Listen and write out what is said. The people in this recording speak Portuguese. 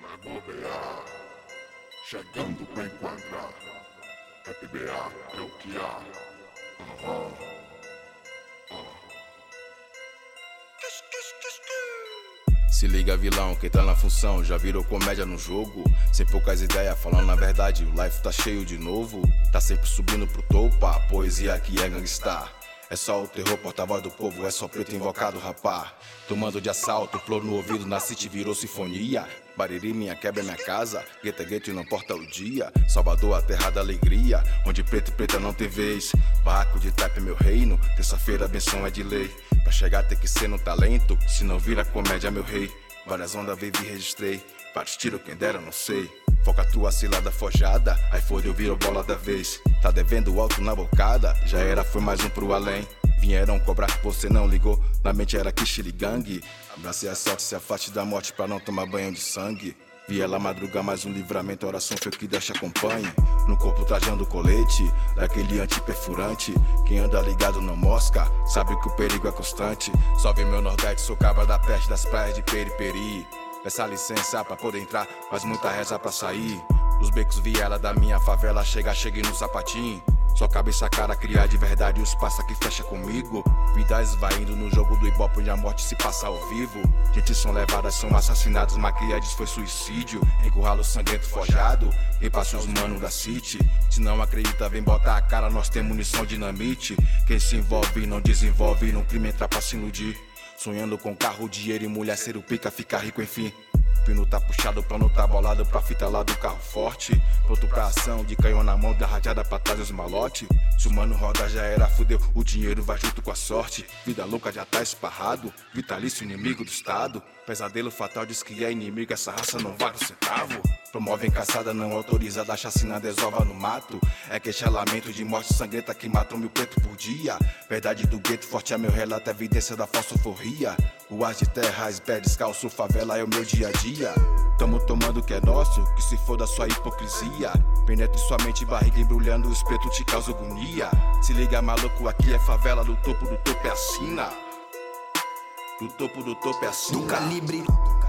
Vai bobear, chegando pra enquadrar. FBA é o que há. Se liga, vilão, quem tá na função já virou comédia no jogo. Sem poucas ideias, falando na verdade, o life tá cheio de novo. Tá sempre subindo pro topo, a poesia aqui é gangstar. É só o terror, porta-voz do povo, é só preto invocado, rapá. Tomando de assalto, flor no ouvido, na city virou sinfonia. Bariri, minha quebra é minha casa, gueto é gueto e não porta o dia. Salvador, a terra da alegria, onde preto e preta não tem vez. Barraco de tap é meu reino, terça-feira a benção é de lei. Pra chegar tem que ser no talento, se não vira comédia meu rei. Várias ondas vivi e registrei, vários tiros quem dera não sei. Foca a tua cilada forjada, aí foi eu viro bola da vez. Tá devendo alto na bocada, já era, foi mais um pro além. Vieram cobrar, você não ligou, na mente era Kishiri Gang. Abracei a sorte, se afaste da morte pra não tomar banho de sangue. Vi ela madrugar, mais um livramento, a oração foi o que Deus te acompanhe. No corpo trajando colete, daquele antiperfurante. Quem anda ligado não mosca, sabe que o perigo é constante. Salve meu Nordeste, sou cabra da peste das praias de Periperi. Peça licença pra poder entrar, mas muita reza pra sair. Os becos viela da minha favela, cheguei no sapatinho. Só cabeça cara, criar de verdade os passa que fecha comigo. Vida esvaindo no jogo do ibope onde a morte se passa ao vivo. Gente são levadas, são assassinados, maquiados foi suicídio. Encurralo sangrento forjado, quem passa os manos da city. Se não acredita vem botar a cara, nós temos munição dinamite. Quem se envolve não desenvolve, no crime entra pra se iludir. Sonhando com carro, dinheiro e mulher, ser o pica, ficar rico enfim. Pino tá puxado, plano tá bolado pra fita lá do carro forte. Pronto pra ação, de canhão na mão, da rajada pra trás os malote. Se o mano roda já era, fudeu, o dinheiro vai junto com a sorte. Vida louca já tá esparrado, vitalício inimigo do estado. Pesadelo fatal diz que é inimigo, essa raça não vale um centavo. Promovem caçada não autorizada, chacina desova no mato. É queixalamento de morte sangrenta que matam 1000 preto por dia. Verdade do gueto, forte é meu relato, evidência da falsoforria. Ruas de terra, pé descalço, favela é o meu dia a dia. Tamo tomando o que é nosso, que se for da sua hipocrisia. Penetre sua mente, barriga embrulhando, os pretos te causa agonia. Se liga maluco, aqui é favela, do topo é a sina. Do topo é a sina. Do calibre